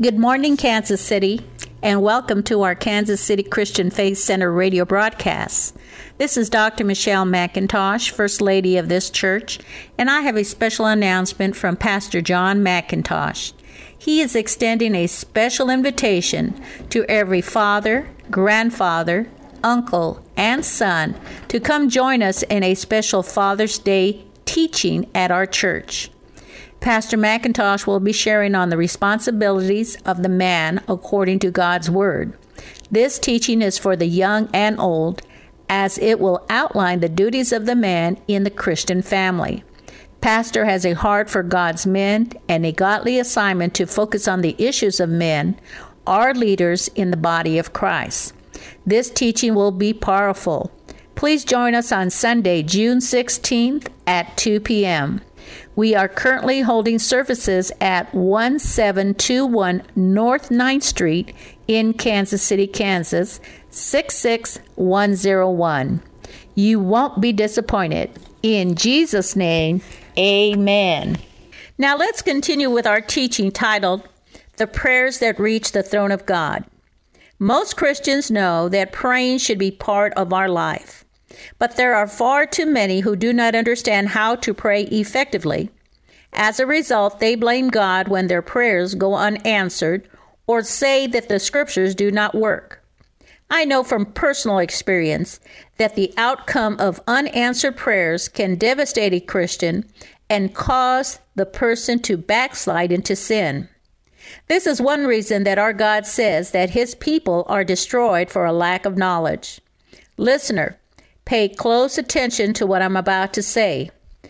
Good morning, Kansas City, and welcome to our Kansas City Christian Faith Center radio broadcast. This is Dr. Michelle McIntosh, First Lady of this church, and I have a special announcement from Pastor John McIntosh. He is extending a special invitation to every father, grandfather, uncle, and son to come join us in a special Father's Day teaching at our church. Pastor McIntosh will be sharing on the responsibilities of the man according to God's Word. This teaching is for the young and old, as it will outline the duties of the man in the Christian family. Pastor has a heart for God's men and a godly assignment to focus on the issues of men, our leaders in the body of Christ. This teaching will be powerful. Please join us on Sunday, June 16th at 2 p.m. We are currently holding services at 1721 North 9th Street in Kansas City, Kansas, 66101. You won't be disappointed. In Jesus' name, amen. Now let's continue with our teaching titled, The Prayers That Reach the Throne of God. Most Christians know that praying should be part of our life. But there are far too many who do not understand how to pray effectively. As a result, they blame God when their prayers go unanswered or say that the scriptures do not work. I know from personal experience that the outcome of unanswered prayers can devastate a Christian and cause the person to backslide into sin. This is one reason that our God says that His people are destroyed for a lack of knowledge. Listener, pay close attention to what I'm about to say.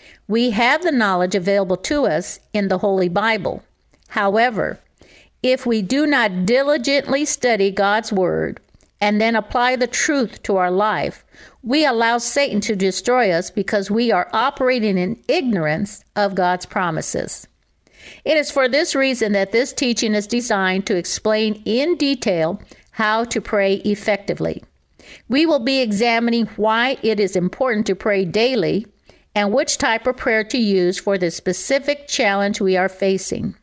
We have the knowledge available to us in the Holy Bible. However, if we do not diligently study God's Word and then apply the truth to our life, we allow Satan to destroy us because we are operating in ignorance of God's promises. It is for this reason that this teaching is designed to explain in detail how to pray effectively. We will be examining why it is important to pray daily and which type of prayer to use for the specific challenge we are facing.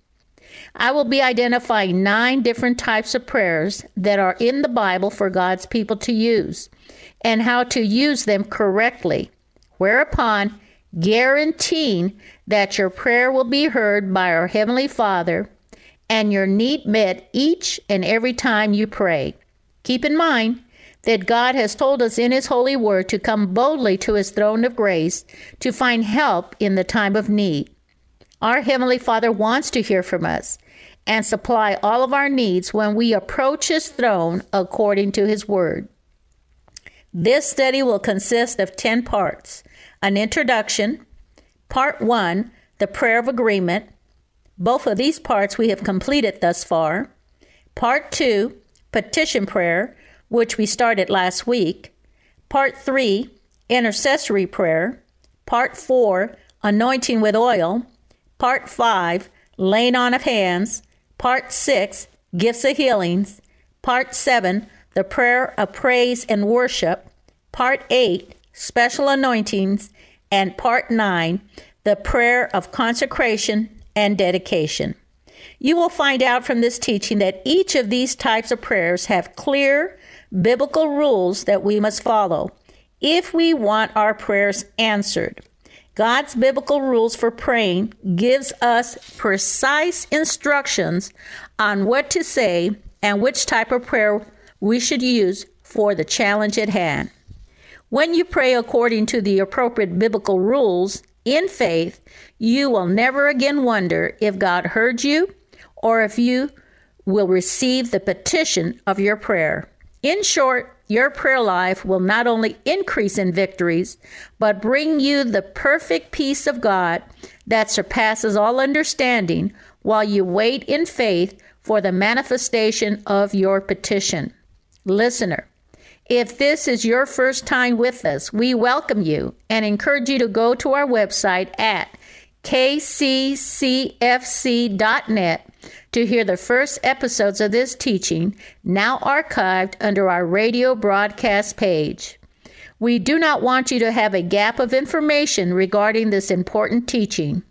I will be identifying 9 different types of prayers that are in the Bible for God's people to use and how to use them correctly, whereupon guaranteeing that your prayer will be heard by our Heavenly Father and your need met each and every time you pray. Keep in mind that God has told us in His holy word to come boldly to His throne of grace to find help in the time of need. Our Heavenly Father wants to hear from us and supply all of our needs when we approach His throne according to His word. This study will consist of 10 parts. An introduction, part 1, the prayer of agreement. Both of these parts we have completed thus far. Part 2, petition prayer, which we started last week. Part 3, intercessory prayer. Part 4, anointing with oil. Part 5, laying on of hands. Part 6, gifts of healings. Part 7, the prayer of praise and worship. Part 8, special anointings. And Part 9, the prayer of consecration and dedication. You will find out from this teaching that each of these types of prayers have clear biblical rules that we must follow if we want our prayers answered. God's biblical rules for praying gives us precise instructions on what to say and which type of prayer we should use for the challenge at hand. When you pray according to the appropriate biblical rules in faith, you will never again wonder if God heard you or if you will receive the petition of your prayer. In short, your prayer life will not only increase in victories, but bring you the perfect peace of God that surpasses all understanding while you wait in faith for the manifestation of your petition. Listener, if this is your first time with us, we welcome you and encourage you to go to our website at kccfc.net to hear the first episodes of this teaching, now archived under our radio broadcast page. We do not want you to have a gap of information regarding this important teaching.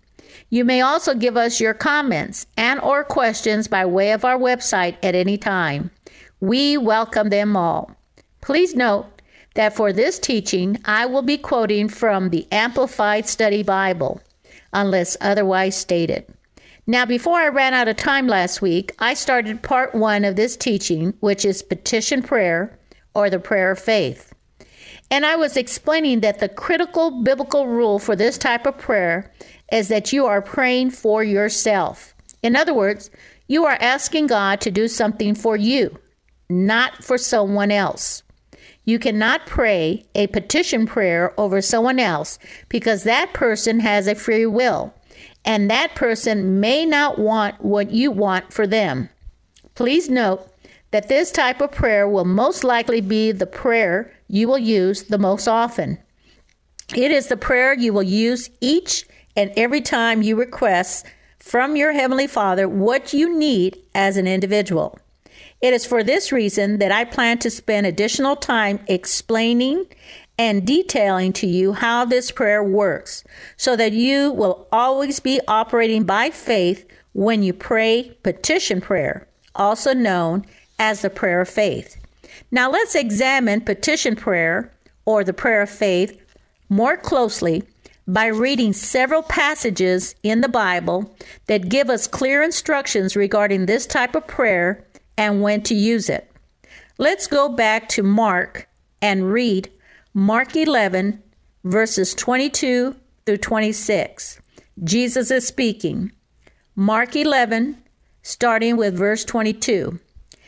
You may also give us your comments and or questions by way of our website at any time. We welcome them all. Please note that for this teaching, I will be quoting from the Amplified Study Bible, unless otherwise stated. Now, before I ran out of time last week, I started part 1 of this teaching, which is petition prayer, or the prayer of faith. And I was explaining that the critical biblical rule for this type of prayer is that you are praying for yourself. In other words, you are asking God to do something for you, not for someone else. You cannot pray a petition prayer over someone else because that person has a free will, and that person may not want what you want for them. Please note that this type of prayer will most likely be the prayer you will use the most often. It is the prayer you will use each and every time you request from your Heavenly Father what you need as an individual. It is for this reason that I plan to spend additional time explaining and detailing to you how this prayer works, so that you will always be operating by faith when you pray petition prayer, also known as the prayer of faith. Now let's examine petition prayer, or the prayer of faith, more closely by reading several passages in the Bible that give us clear instructions regarding this type of prayer and when to use it. Let's go back to Mark and read Mark 11, verses 22 through 26. Jesus is speaking. Mark 11, starting with verse 22.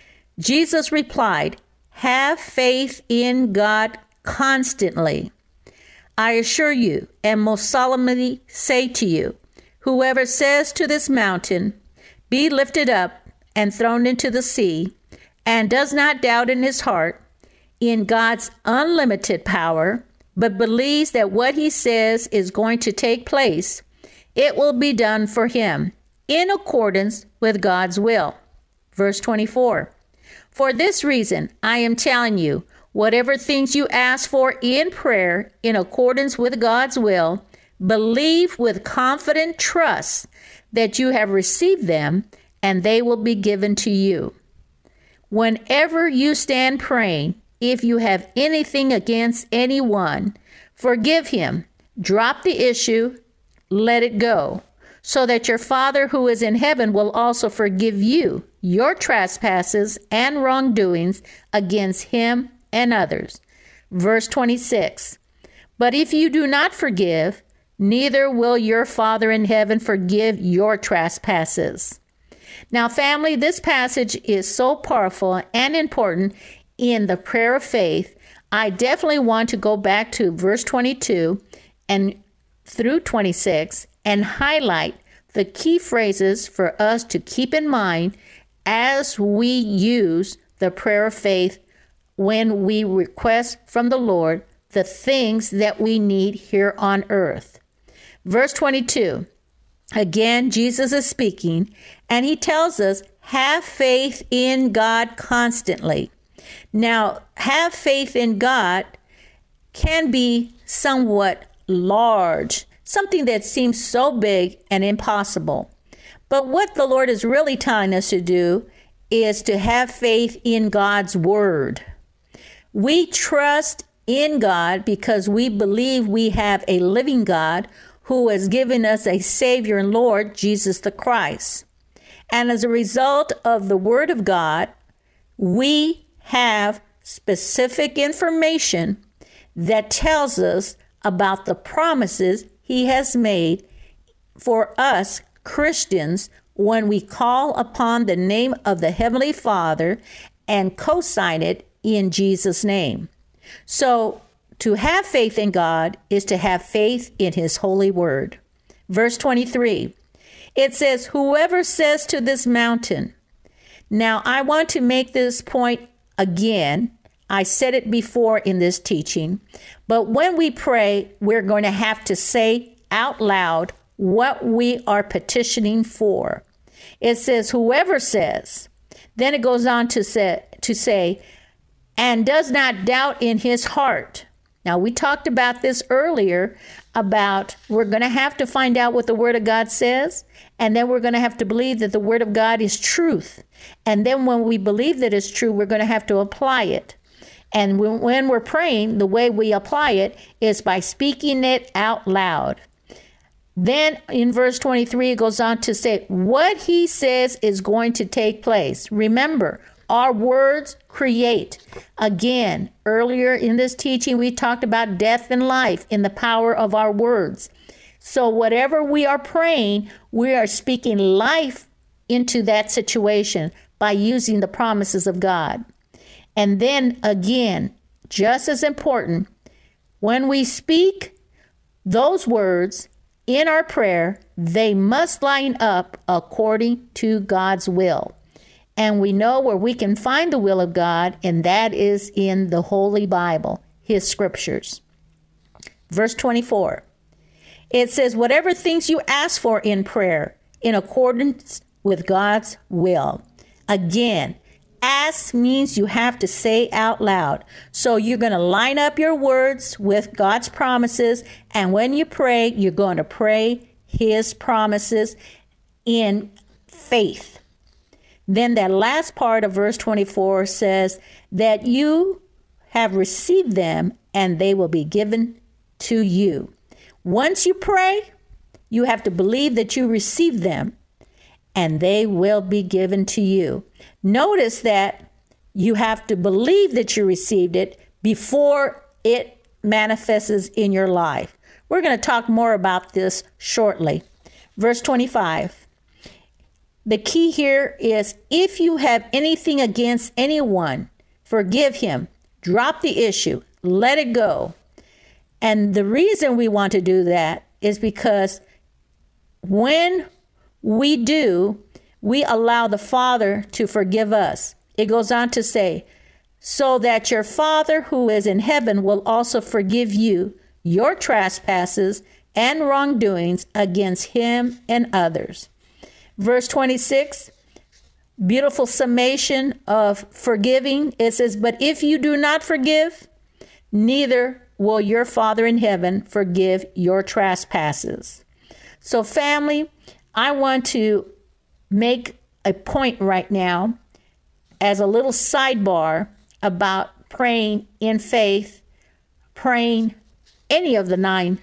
Jesus replied, "Have faith in God constantly. I assure you, and most solemnly say to you, whoever says to this mountain, 'Be lifted up and thrown into the sea,' and does not doubt in his heart in God's unlimited power, but believes that what he says is going to take place, it will be done for him in accordance with God's will." Verse 24. "For this reason, I am telling you, whatever things you ask for in prayer in accordance with God's will, believe with confident trust that you have received them, and they will be given to you. Whenever you stand praying, if you have anything against anyone, forgive him, drop the issue, let it go, so that your Father who is in heaven will also forgive you your trespasses and wrongdoings against him and others." Verse 26. "But if you do not forgive, neither will your Father in heaven forgive your trespasses." Now, family, this passage is so powerful and important in the prayer of faith. I definitely want to go back to verse 22 and through 26 and highlight the key phrases for us to keep in mind as we use the prayer of faith when we request from the Lord the things that we need here on earth. Verse 22, again, Jesus is speaking, and he tells us, have faith in God constantly. Now, have faith in God can be somewhat large, something that seems so big and impossible. But what the Lord is really telling us to do is to have faith in God's word. We trust in God because we believe we have a living God who has given us a Savior and Lord, Jesus the Christ. And as a result of the Word of God, we have specific information that tells us about the promises He has made for us Christians when we call upon the name of the Heavenly Father and co-sign it in Jesus' name. So to have faith in God is to have faith in His holy word. Verse 23, it says, whoever says to this mountain. Now, I want to make this point again. I said it before in this teaching, but when we pray, we're going to have to say out loud what we are petitioning for. It says, whoever says. Then it goes on to say, and does not doubt in his heart. Now, we talked about this earlier about we're going to have to find out what the Word of God says, and then we're going to have to believe that the Word of God is truth. And then when we believe that it's true, we're going to have to apply it. And when we're praying, the way we apply it is by speaking it out loud. Then in verse 23, it goes on to say what he says is going to take place. Remember, our words create. Again, earlier in this teaching, we talked about death and life in the power of our words. So whatever we are praying, we are speaking life into that situation by using the promises of God. And then again, just as important, when we speak those words in our prayer, they must line up according to God's will. And we know where we can find the will of God, and that is in the Holy Bible, his scriptures. Verse 24, it says, whatever things you ask for in prayer, in accordance with God's will. Again, ask means you have to say out loud. So you're going to line up your words with God's promises. And when you pray, you're going to pray his promises in faith. Then that last part of verse 24 says that you have received them and they will be given to you. Once you pray, you have to believe that you received them and they will be given to you. Notice that you have to believe that you received it before it manifests in your life. We're going to talk more about this shortly. Verse 25. The key here is if you have anything against anyone, forgive him. Drop the issue. Let it go. And the reason we want to do that is because when we do, we allow the Father to forgive us. It goes on to say, so that your Father who is in heaven will also forgive you your trespasses and wrongdoings against him and others. Verse 26, beautiful summation of forgiving. It says, but if you do not forgive, neither will your Father in heaven forgive your trespasses. So family, I want to make a point right now as a little sidebar about praying in faith, praying any of the 9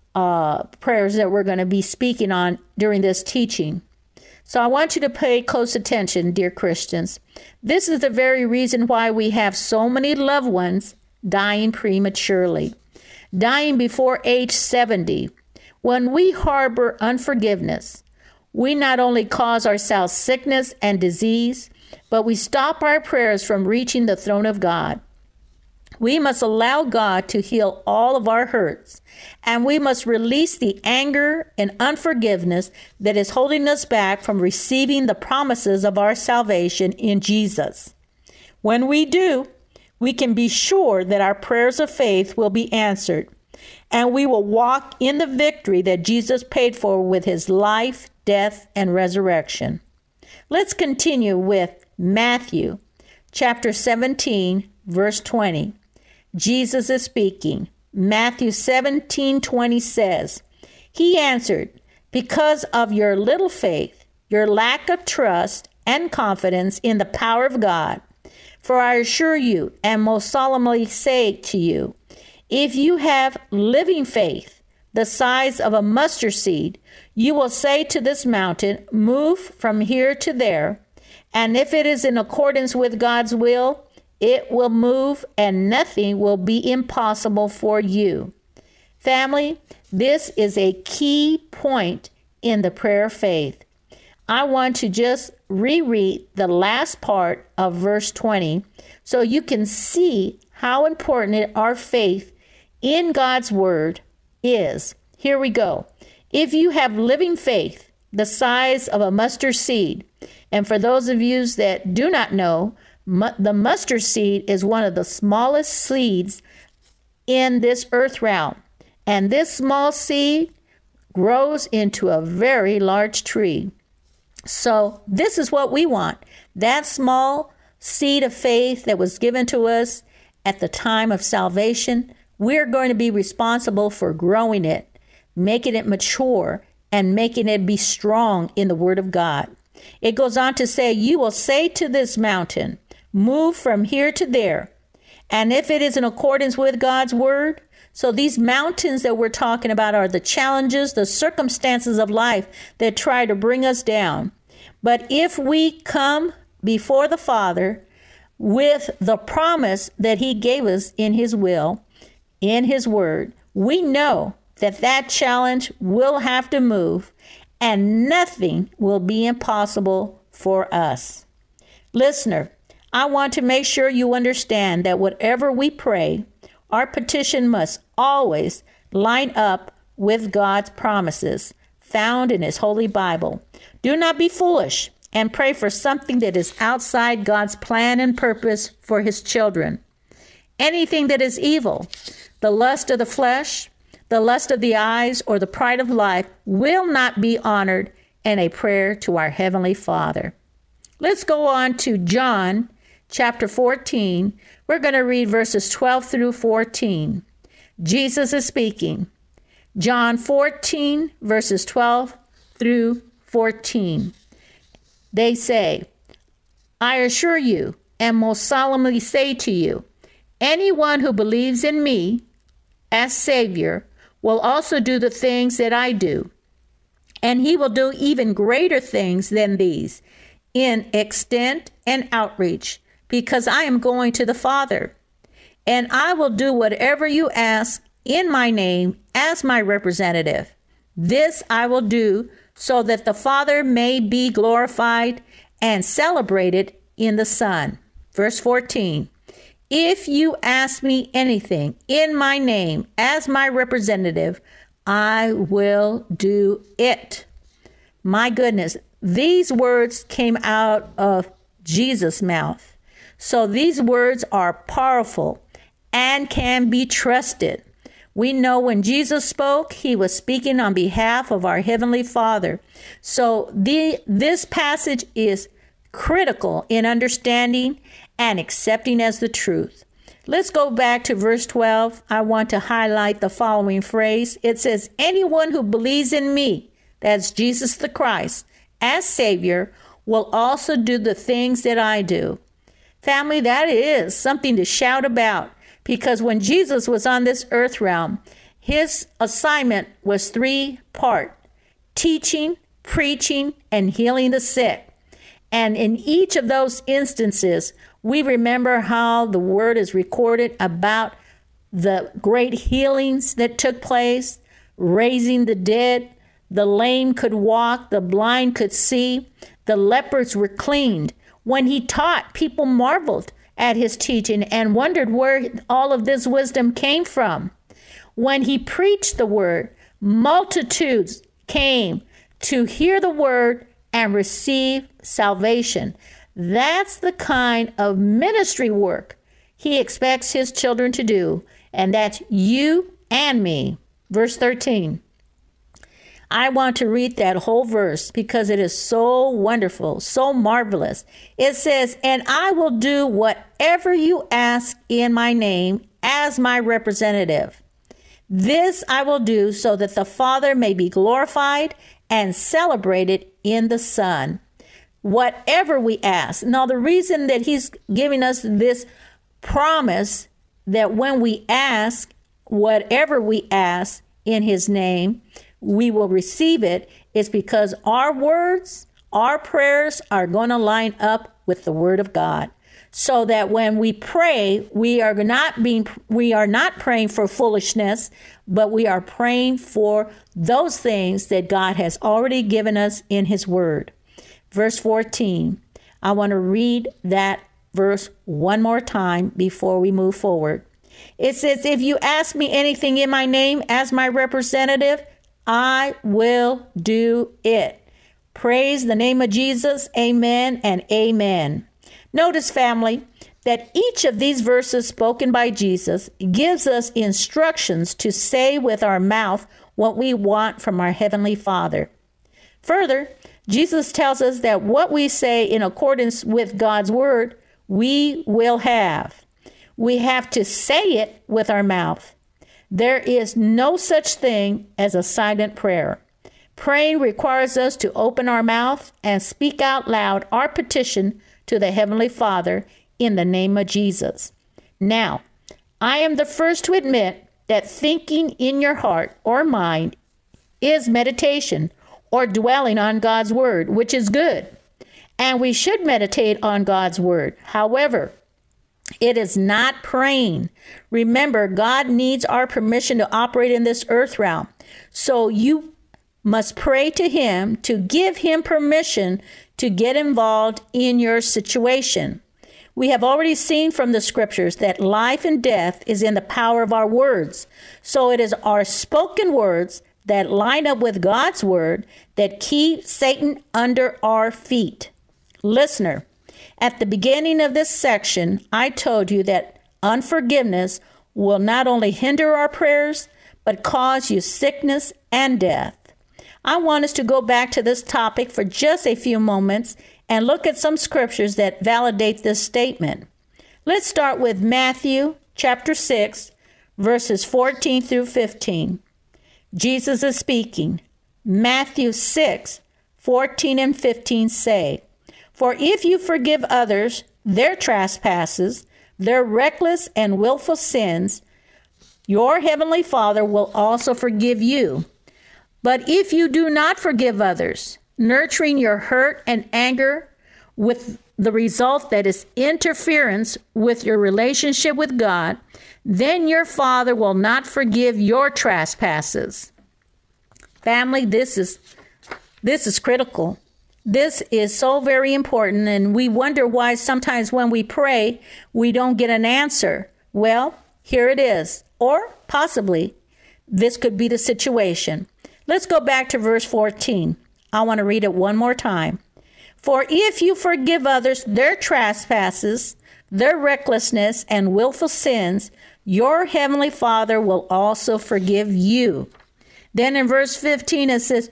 prayers that we're going to be speaking on during this teaching. So I want you to pay close attention, dear Christians. This is the very reason why we have so many loved ones dying prematurely, dying before age 70. When we harbor unforgiveness, we not only cause ourselves sickness and disease, but we stop our prayers from reaching the throne of God. We must allow God to heal all of our hurts, and we must release the anger and unforgiveness that is holding us back from receiving the promises of our salvation in Jesus. When we do, we can be sure that our prayers of faith will be answered, and we will walk in the victory that Jesus paid for with his life, death, and resurrection. Let's continue with Matthew chapter 17, verse 20. Jesus is speaking. Matthew 17:20 says, he answered, because of your little faith, your lack of trust and confidence in the power of God. For I assure you and most solemnly say to you, if you have living faith, the size of a mustard seed, you will say to this mountain, move from here to there. And if it is in accordance with God's will, it will move and nothing will be impossible for you. Family, this is a key point in the prayer of faith. I want to just reread the last part of verse 20 so you can see how important our faith in God's word is. Here we go. If you have living faith, the size of a mustard seed, and for those of you that do not know, the mustard seed is one of the smallest seeds in this earth realm. And this small seed grows into a very large tree. So this is what we want. That small seed of faith that was given to us at the time of salvation, we're going to be responsible for growing it making it mature and making it be strong in the Word of God. It goes on to say, you will say to this mountain, move from here to there. And if it is in accordance with God's Word, so these mountains that we're talking about are the challenges, the circumstances of life that try to bring us down. But if we come before the Father with the promise that He gave us in His will, in His Word, we know that that challenge will have to move and nothing will be impossible for us. Listener, I want to make sure you understand that whatever we pray, our petition must always line up with God's promises found in His Holy Bible. Do not be foolish and pray for something that is outside God's plan and purpose for His children. Anything that is evil, the lust of the flesh, the lust of the eyes, or the pride of life will not be honored in a prayer to our Heavenly Father. Let's go on to John chapter 14. We're going to read verses 12 through 14. Jesus is speaking. John 14, verses 12 through 14. They say, I assure you and most solemnly say to you, anyone who believes in me as Savior will also do the things that I do, and he will do even greater things than these in extent and outreach, because I am going to the Father. And I will do whatever you ask in my name as my representative. This I will do so that the Father may be glorified and celebrated in the Son. Verse 14. If you ask me anything in my name as my representative, I will do it. My goodness, these words came out of Jesus' mouth. So these words are powerful and can be trusted. We know when Jesus spoke, He was speaking on behalf of our Heavenly Father. So this passage is critical in understanding and accepting as the truth. Let's go back to verse 12. I want to highlight the following phrase. It says, anyone who believes in me, that's Jesus the Christ, as Savior, will also do the things that I do. Family, that is something to shout about, because when Jesus was on this earth realm, His assignment was three-part: teaching, preaching, and healing the sick. And in each of those instances, we remember how the word is recorded about the great healings that took place, raising the dead, the lame could walk, the blind could see, the lepers were cleaned. When He taught, people marveled at His teaching and wondered where all of this wisdom came from. When He preached the word, multitudes came to hear the word and receive salvation. That's the kind of ministry work He expects His children to do, and that's you and me. Verse 13. I want to read that whole verse because it is so wonderful, so marvelous. It says, and I will do whatever you ask in my name as my representative. This I will do so that the Father may be glorified and celebrated in the Son. Whatever we ask. Now, the reason that He's giving us this promise that when we ask, whatever we ask in His name, we will receive it, is because our words, our prayers are going to line up with the Word of God. So that when we pray, we are not praying for foolishness, but we are praying for those things that God has already given us in His Word. Verse 14. I want to read that verse one more time before we move forward. It says, if you ask me anything in my name as my representative, I will do it. Praise the name of Jesus. Amen and amen. Notice, family, that each of these verses spoken by Jesus gives us instructions to say with our mouth what we want from our Heavenly Father. Further, Jesus tells us that what we say in accordance with God's word, we will have. We have to say it with our mouth. There is no such thing as a silent prayer. Praying requires us to open our mouth and speak out loud our petition to the Heavenly Father in the name of Jesus. Now, I am the first to admit that thinking in your heart or mind is meditation or dwelling on God's Word, which is good. And we should meditate on God's Word. However, it is not praying. Remember, God needs our permission to operate in this earth realm. So you must pray to Him to give Him permission to get involved in your situation. We have already seen from the scriptures that life and death is in the power of our words. So it is our spoken words that line up with God's word that keep Satan under our feet. Listener, at the beginning of this section, I told you that unforgiveness will not only hinder our prayers, but cause you sickness and death. I want us to go back to this topic for just a few moments and look at some scriptures that validate this statement. Let's start with Matthew chapter 6, verses 14 through 15. Jesus is speaking. Matthew 6, 14 and 15 say, "For if you forgive others their trespasses, their reckless and willful sins, your heavenly Father will also forgive you. But if you do not forgive others, nurturing your hurt and anger with the result that is interference with your relationship with God, then your Father will not forgive your trespasses." Family, this is critical. This is so very important, and we wonder why sometimes when we pray, we don't get an answer. Well, here it is. Or possibly, this could be the situation. Let's go back to verse 14. I want to read it one more time. "For if you forgive others their trespasses, their recklessness and willful sins, your heavenly Father will also forgive you." Then in verse 15 it says,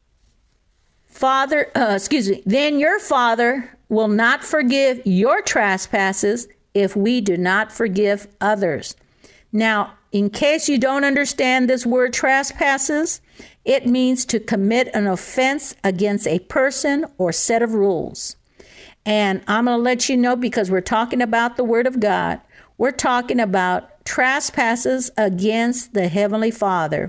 "Then your Father will not forgive your trespasses if we do not forgive others." Now, in case you don't understand this word trespasses, it means to commit an offense against a person or set of rules. And I'm going to let you know, because we're talking about the Word of God, we're talking about trespasses against the Heavenly Father.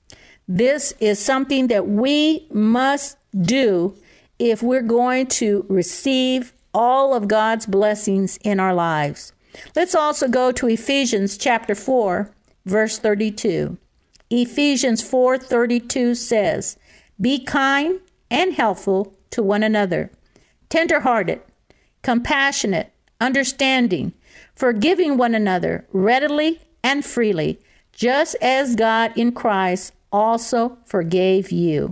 This is something that we must do if we're going to receive all of God's blessings in our lives. Let's also go to Ephesians chapter 4, verse 32. Ephesians 4:32 says, "Be kind and helpful to one another, tender-hearted, compassionate, understanding, forgiving one another readily and freely, just as God in Christ also forgave you."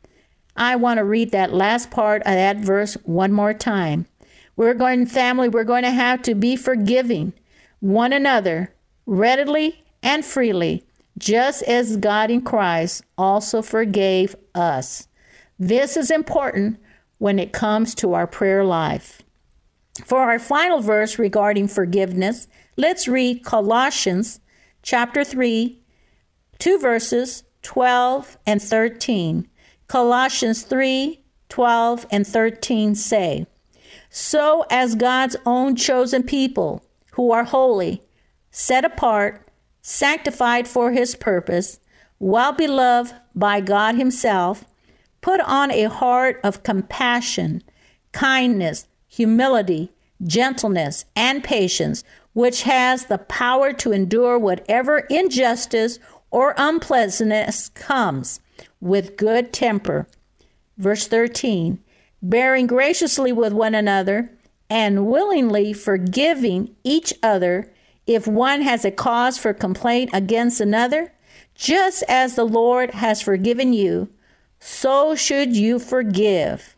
I want to read that last part of that verse one more time. We're going to have to be forgiving one another readily and freely, just as God in Christ also forgave us. This is important when it comes to our prayer life. For our final verse regarding forgiveness, let's read Colossians chapter 3, 2 verses 12 and 13. Colossians 3, 12 and 13 say, "So as God's own chosen people who are holy, set apart, sanctified for His purpose, well beloved by God Himself, put on a heart of compassion, kindness, humility, gentleness, and patience, which has the power to endure whatever injustice or unpleasantness comes, with good temper." Verse 13, "Bearing graciously with one another, and willingly forgiving each other, if one has a cause for complaint against another, just as the Lord has forgiven you, so should you forgive."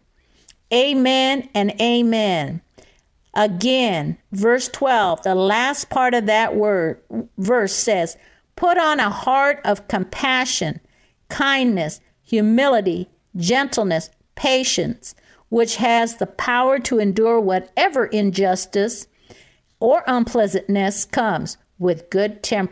Amen and amen. Again, verse 12, the last part of that verse says, "Put on a heart of compassion, kindness, humility, gentleness, patience, which has the power to endure whatever injustice or unpleasantness comes, with good temper."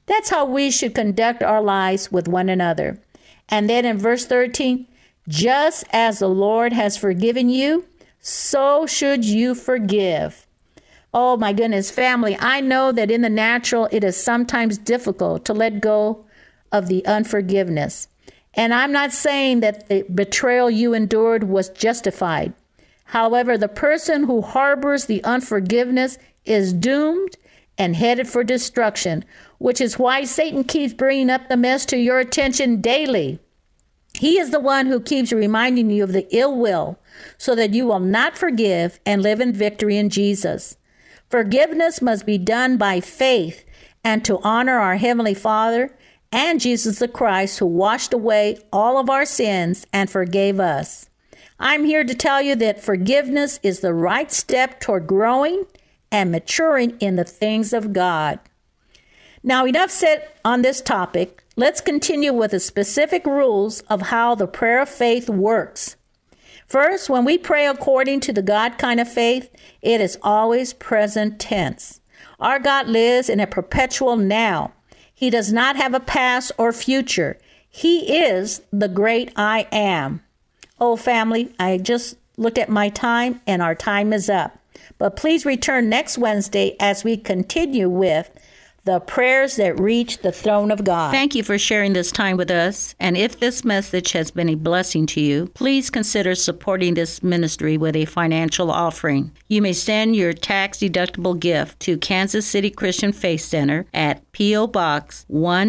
That's how we should conduct our lives with one another. And then in verse 13, just as the Lord has forgiven you, so should you forgive. Oh my goodness, family, I know that in the natural, it is sometimes difficult to let go of the unforgiveness. And I'm not saying that the betrayal you endured was justified. However, the person who harbors the unforgiveness is doomed and headed for destruction, which is why Satan keeps bringing up the mess to your attention daily. He is the one who keeps reminding you of the ill will so that you will not forgive and live in victory in Jesus. Forgiveness must be done by faith and to honor our Heavenly Father and Jesus the Christ, who washed away all of our sins and forgave us. I'm here to tell you that forgiveness is the right step toward growing and maturing in the things of God. Now, enough said on this topic. Let's continue with the specific rules of how the prayer of faith works. First, when we pray according to the God kind of faith, it is always present tense. Our God lives in a perpetual now. He does not have a past or future. He is the great I am. Oh, family, I just looked at my time and our time is up. But please return next Wednesday as we continue with the prayers that reach the throne of God. Thank you for sharing this time with us. And if this message has been a blessing to you, please consider supporting this ministry with a financial offering. You may send your tax-deductible gift to Kansas City Christian Faith Center at P.O. Box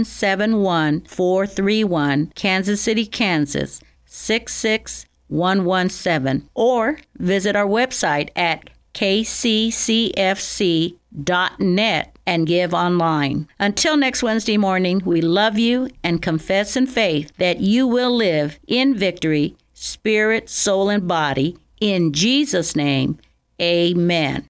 171431, Kansas City, Kansas 66117, or visit our website at kccfc.net and give online. Until next Wednesday morning, we love you and confess in faith that you will live in victory, spirit, soul, and body. In Jesus' name, amen.